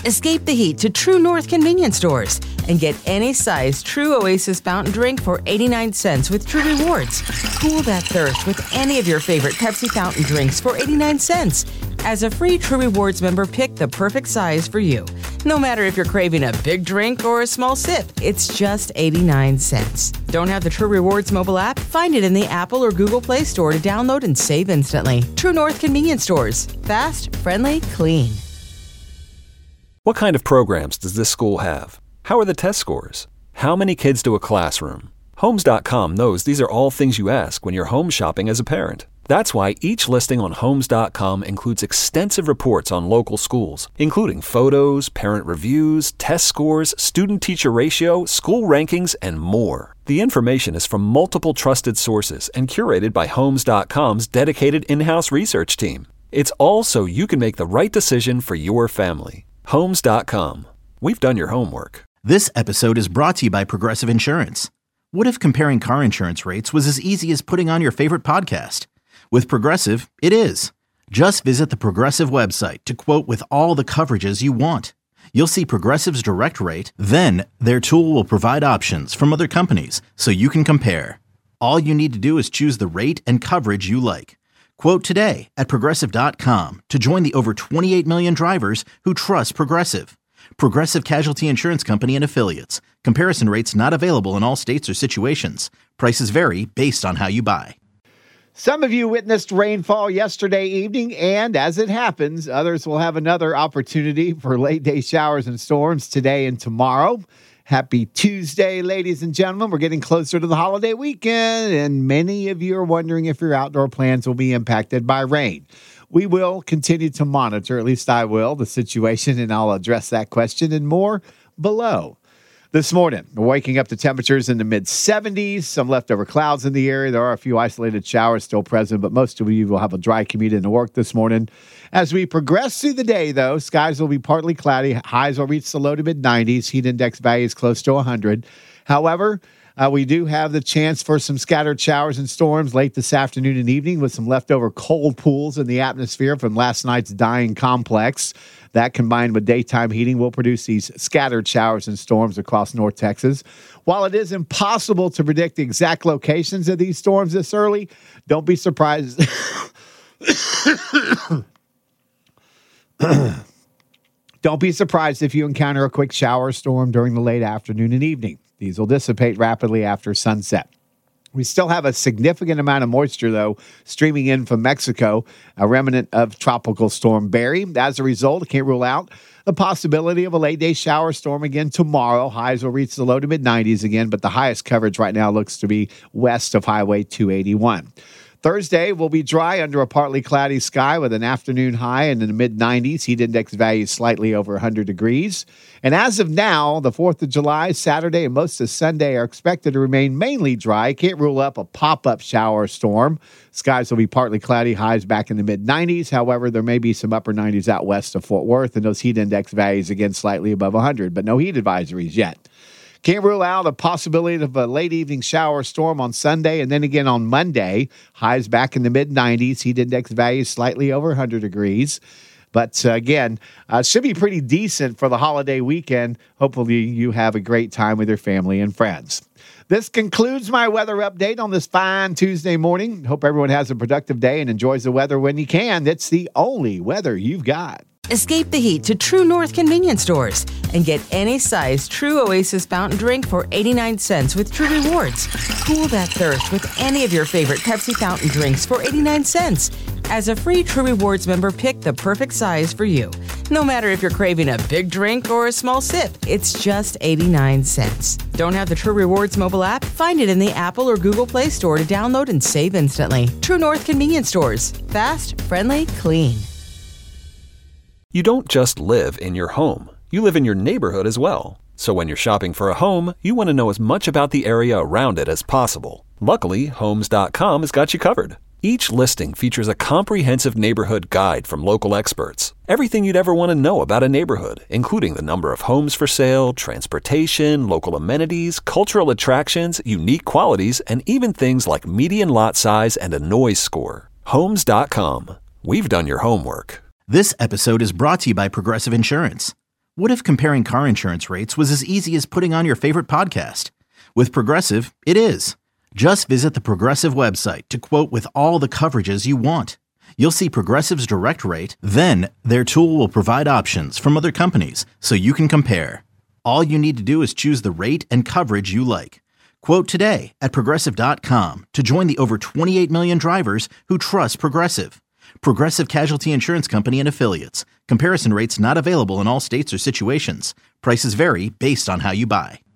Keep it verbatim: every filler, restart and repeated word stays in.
Escape the heat to True North convenience stores and get any size True Oasis fountain drink for eighty-nine cents with True Rewards. Cool that thirst with any of your favorite Pepsi fountain drinks for eighty-nine cents. As a free True Rewards member, pick the perfect size for you. No matter if you're craving a big drink or a small sip, it's just eighty-nine cents. Don't have the True Rewards mobile app? Find it in the Apple or Google Play Store to download and save instantly. True North convenience stores. Fast, friendly, clean. What kind of programs does this school have? How are the test scores? How many kids do a classroom? Homes dot com knows these are all things you ask when you're home shopping as a parent. That's why each listing on Homes dot com includes extensive reports on local schools, including photos, parent reviews, test scores, student-teacher ratio, school rankings, and more. The information is from multiple trusted sources and curated by Homes dot com's dedicated in-house research team. It's all so you can make the right decision for your family. Homes dot com. We've done your homework. This episode is brought to you by Progressive Insurance. What if comparing car insurance rates was as easy as putting on your favorite podcast? With Progressive, it is. Just visit the Progressive website to quote with all the coverages you want. You'll see Progressive's direct rate, then their tool will provide options from other companies so you can compare. All you need to do is choose the rate and coverage you like. Quote today at Progressive dot com to join the over twenty-eight million drivers who trust Progressive. Progressive Casualty Insurance Company and Affiliates. Comparison rates not available in all states or situations. Prices vary based on how you buy. Some of you witnessed rainfall yesterday evening, and as it happens, others will have another opportunity for late-day showers and storms today and tomorrow. Happy Tuesday, ladies and gentlemen. We're getting closer to the holiday weekend, and many of you are wondering if your outdoor plans will be impacted by rain. We will continue to monitor, at least I will, the situation, and I'll address that question and more below. This morning, we're waking up to temperatures in the mid seventies, some leftover clouds in the area. There are a few isolated showers still present, but most of you will have a dry commute into work this morning. As we progress through the day, though, skies will be partly cloudy. Highs will reach the low to mid nineties. Heat index values close to one hundred. However, uh, we do have the chance for some scattered showers and storms late this afternoon and evening with some leftover cold pools in the atmosphere from last night's dying complex. That, combined with daytime heating, will produce these scattered showers and storms across North Texas. While it is impossible to predict the exact locations of these storms this early, don't be surprised. Don't be surprised if you encounter a quick shower storm during the late afternoon and evening. These will dissipate rapidly after sunset. We still have a significant amount of moisture, though, streaming in from Mexico, a remnant of Tropical Storm Barry. As a result, I can't rule out the possibility of a late-day shower storm again tomorrow. Highs will reach the low to mid-nineties again, but the highest coverage right now looks to be west of Highway two eighty-one. Thursday will be dry under a partly cloudy sky with an afternoon high in the mid-nineties. Heat index value slightly over one hundred degrees. And as of now, the fourth of July, Saturday, and most of Sunday are expected to remain mainly dry. Can't rule up a pop-up shower storm. Skies will be partly cloudy, highs back in the mid-nineties. However, there may be some upper nineties out west of Fort Worth, and those heat index values again slightly above one hundred, but no heat advisories yet. Can't rule out a possibility of a late evening shower storm on Sunday and then again on Monday. Highs back in the mid-nineties. Heat index values slightly over one hundred degrees. But uh, again, uh, should be pretty decent for the holiday weekend. Hopefully you have a great time with your family and friends. This concludes my weather update on this fine Tuesday morning. Hope everyone has a productive day and enjoys the weather when you can. That's the only weather you've got. Escape the heat to True North convenience stores and get any size True Oasis fountain drink for eighty-nine cents with True Rewards. Cool that thirst with any of your favorite Pepsi fountain drinks for eighty-nine cents. As a free True Rewards member, pick the perfect size for you. No matter if you're craving a big drink or a small sip, it's just eighty-nine cents. Don't have the True Rewards mobile app? Find it in the Apple or Google Play Store to download and save instantly. True North convenience stores. Fast, friendly, clean. You don't just live in your home. You live in your neighborhood as well. So when you're shopping for a home, you want to know as much about the area around it as possible. Luckily, Homes dot com has got you covered. Each listing features a comprehensive neighborhood guide from local experts. Everything you'd ever want to know about a neighborhood, including the number of homes for sale, transportation, local amenities, cultural attractions, unique qualities, and even things like median lot size and a noise score. Homes dot com. We've done your homework. This episode is brought to you by Progressive Insurance. What if comparing car insurance rates was as easy as putting on your favorite podcast? With Progressive, it is. Just visit the Progressive website to quote with all the coverages you want. You'll see Progressive's direct rate, then their tool will provide options from other companies so you can compare. All you need to do is choose the rate and coverage you like. Quote today at Progressive dot com to join the over twenty-eight million drivers who trust Progressive. Progressive Casualty Insurance Company and Affiliates. Comparison rates not available in all states or situations. Prices vary based on how you buy.